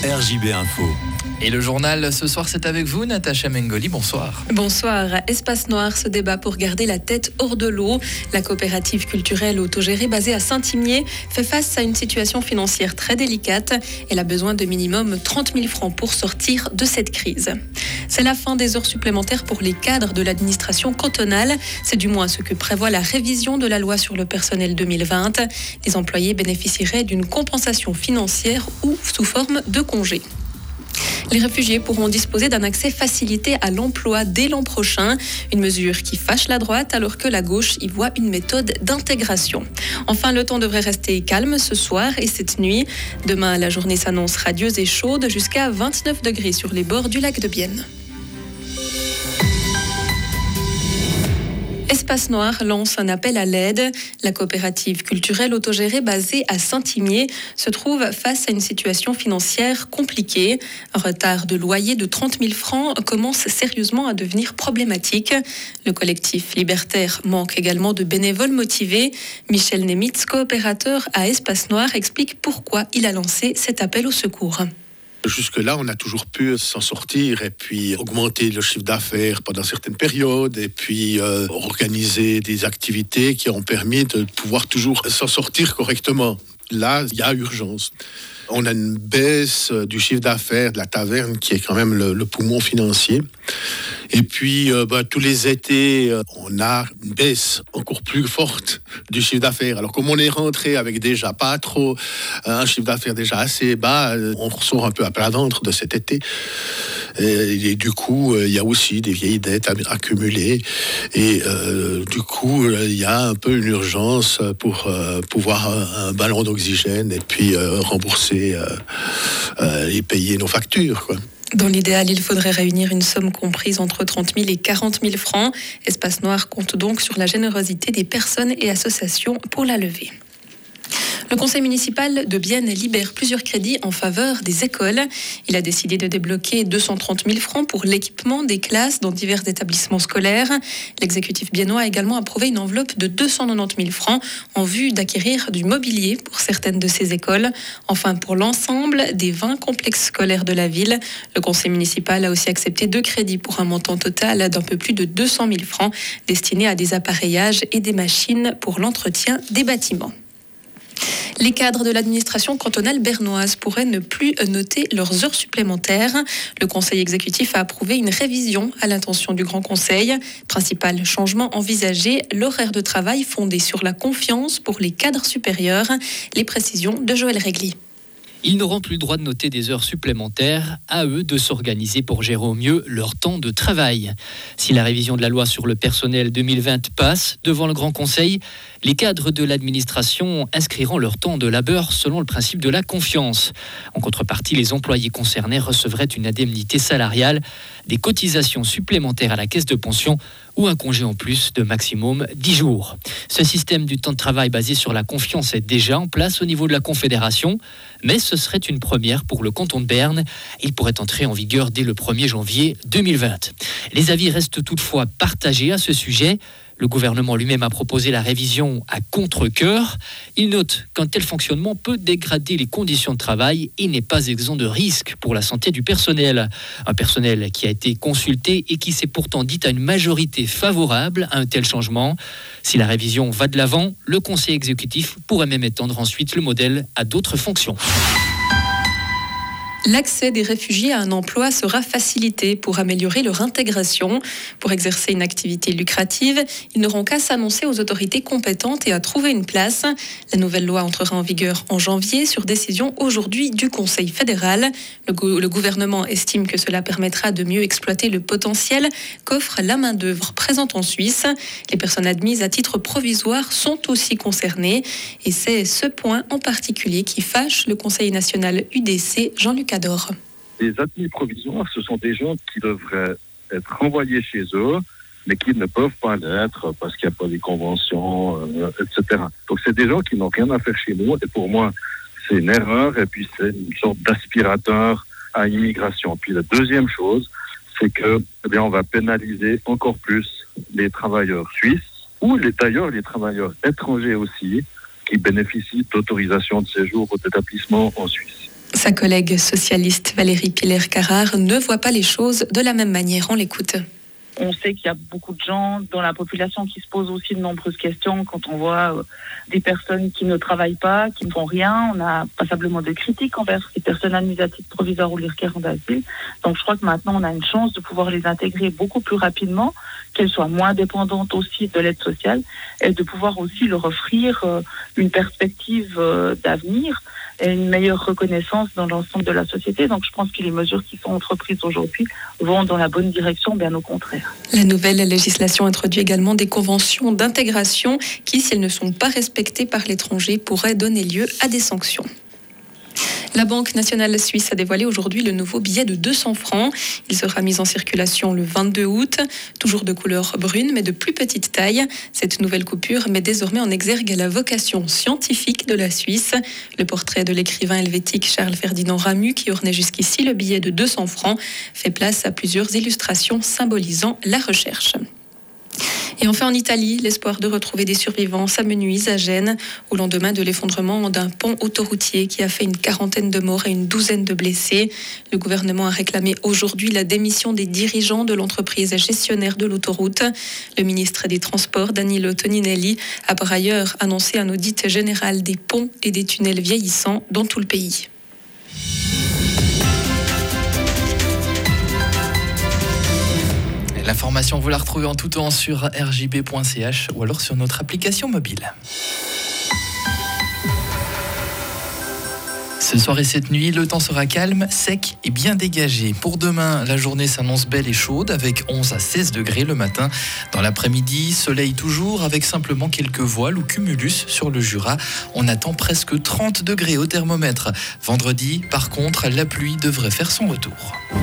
RJB Info. Et le journal ce soir, c'est avec vous, Natacha Mengoli. Bonsoir. Bonsoir. Espace Noir se débat pour garder la tête hors de l'eau. La coopérative culturelle autogérée basée à Saint-Imier fait face à une situation financière très délicate. Elle a besoin de minimum 30 000 francs pour sortir de cette crise. C'est la fin des heures supplémentaires pour les cadres de l'administration cantonale. C'est du moins ce que prévoit la révision de la loi sur le personnel 2020. Les employés bénéficieraient d'une compensation financière ou sous forme de congé. Les réfugiés pourront disposer d'un accès facilité à l'emploi dès l'an prochain, une mesure qui fâche la droite alors que la gauche y voit une méthode d'intégration. Enfin, le temps devrait rester calme ce soir et cette nuit. Demain, la journée s'annonce radieuse et chaude jusqu'à 29 degrés sur les bords du lac de Bienne. Espace Noir lance un appel à l'aide. La coopérative culturelle autogérée basée à Saint-Imier se trouve face à une situation financière compliquée. Un retard de loyer de 30 000 francs commence sérieusement à devenir problématique. Le collectif libertaire manque également de bénévoles motivés. Michel Nemitz, coopérateur à Espace Noir, explique pourquoi il a lancé cet appel au secours. Jusque-là, on a toujours pu s'en sortir et puis augmenter le chiffre d'affaires pendant certaines périodes et puis organiser des activités qui ont permis de pouvoir toujours s'en sortir correctement. Là, il y a urgence. On a une baisse du chiffre d'affaires de la taverne qui est quand même le poumon financier. Et puis, tous les étés, on a une baisse encore plus forte du chiffre d'affaires. Alors, comme on est rentré avec déjà pas trop un chiffre d'affaires déjà assez bas, on ressort un peu à plat ventre de cet été. Et du coup, il y a aussi des vieilles dettes accumulées. Et du coup, il y a un peu une urgence pour pouvoir un ballon d'oxygène et puis rembourser et payer nos factures, quoi. Dans l'idéal, il faudrait réunir une somme comprise entre 30 000 et 40 000 francs. Espace Noir compte donc sur la générosité des personnes et associations pour la lever. Le conseil municipal de Bienne libère plusieurs crédits en faveur des écoles. Il a décidé de débloquer 230 000 francs pour l'équipement des classes dans divers établissements scolaires. L'exécutif biennois a également approuvé une enveloppe de 290 000 francs en vue d'acquérir du mobilier pour certaines de ces écoles. Enfin, pour l'ensemble des 20 complexes scolaires de la ville, le conseil municipal a aussi accepté 2 crédits pour un montant total d'un peu plus de 200 000 francs destinés à des appareillages et des machines pour l'entretien des bâtiments. Les cadres de l'administration cantonale bernoise pourraient ne plus noter leurs heures supplémentaires. Le conseil exécutif a approuvé une révision à l'intention du Grand Conseil. Principal changement envisagé, l'horaire de travail fondé sur la confiance pour les cadres supérieurs. Les précisions de Joël Régli. Ils n'auront plus le droit de noter des heures supplémentaires, à eux de s'organiser pour gérer au mieux leur temps de travail. Si la révision de la loi sur le personnel 2020 passe devant le Grand Conseil, les cadres de l'administration inscriront leur temps de labeur selon le principe de la confiance. En contrepartie, les employés concernés recevraient une indemnité salariale, des cotisations supplémentaires à la caisse de pension ou un congé en plus de maximum 10 jours. Ce système du temps de travail basé sur la confiance est déjà en place au niveau de la Confédération, mais ce serait une première pour le canton de Berne. Il pourrait entrer en vigueur dès le 1er janvier 2020. Les avis restent toutefois partagés à ce sujet. Le gouvernement lui-même a proposé la révision à contre-cœur. Il note qu'un tel fonctionnement peut dégrader les conditions de travail et n'est pas exempt de risques pour la santé du personnel. Un personnel qui a été consulté et qui s'est pourtant dit à une majorité favorable à un tel changement. Si la révision va de l'avant, le conseil exécutif pourrait même étendre ensuite le modèle à d'autres fonctions. L'accès des réfugiés à un emploi sera facilité pour améliorer leur intégration. Pour exercer une activité lucrative, ils n'auront qu'à s'annoncer aux autorités compétentes et à trouver une place. La nouvelle loi entrera en vigueur en janvier sur décision aujourd'hui du Conseil fédéral. Le gouvernement estime que cela permettra de mieux exploiter le potentiel qu'offre la main-d'œuvre présente en Suisse. Les personnes admises à titre provisoire sont aussi concernées et c'est ce point en particulier qui fâche le Conseil national UDC Jean-Luc Ador. Les admis provisoires, ce sont des gens qui devraient être renvoyés chez eux, mais qui ne peuvent pas l'être parce qu'il n'y a pas des conventions, etc. Donc c'est des gens qui n'ont rien à faire chez nous, et pour moi, c'est une erreur, et puis c'est une sorte d'aspirateur à immigration. Puis la deuxième chose, c'est que, on va pénaliser encore plus les travailleurs suisses, ou d'ailleurs les travailleurs étrangers aussi, qui bénéficient d'autorisation de séjour aux établissements en Suisse. Sa collègue socialiste Valérie Piller-Carrard ne voit pas les choses de la même manière. On l'écoute. On sait qu'il y a beaucoup de gens dans la population qui se posent aussi de nombreuses questions quand on voit des personnes qui ne travaillent pas, qui ne font rien. On a passablement de critiques envers ces personnes admises à titre provisoire ou les requérants d'asile. Donc je crois que maintenant on a une chance de pouvoir les intégrer beaucoup plus rapidement, qu'elles soient moins dépendantes aussi de l'aide sociale et de pouvoir aussi leur offrir une perspective d'avenir et une meilleure reconnaissance dans l'ensemble de la société. Donc je pense que les mesures qui sont entreprises aujourd'hui vont dans la bonne direction, bien au contraire. La nouvelle législation introduit également des conventions d'intégration qui, si elles ne sont pas respectées par l'étranger, pourraient donner lieu à des sanctions. La Banque nationale suisse a dévoilé aujourd'hui le nouveau billet de 200 francs. Il sera mis en circulation le 22 août, toujours de couleur brune mais de plus petite taille. Cette nouvelle coupure met désormais en exergue la vocation scientifique de la Suisse. Le portrait de l'écrivain helvétique Charles Ferdinand Ramu, qui ornait jusqu'ici le billet de 200 francs, fait place à plusieurs illustrations symbolisant la recherche. Et enfin en Italie, l'espoir de retrouver des survivants s'amenuise à Gênes au lendemain de l'effondrement d'un pont autoroutier qui a fait une 40aine de morts et une 12aine de blessés. Le gouvernement a réclamé aujourd'hui la démission des dirigeants de l'entreprise gestionnaire de l'autoroute. Le ministre des Transports, Danilo Toninelli, a par ailleurs annoncé un audit général des ponts et des tunnels vieillissants dans tout le pays. L'information, vous la retrouvez en tout temps sur rjb.ch ou alors sur notre application mobile. Ce soir et cette nuit, le temps sera calme, sec et bien dégagé. Pour demain, la journée s'annonce belle et chaude avec 11 à 16 degrés le matin. Dans l'après-midi, soleil toujours avec simplement quelques voiles ou cumulus sur le Jura. On attend presque 30 degrés au thermomètre. Vendredi, par contre, la pluie devrait faire son retour.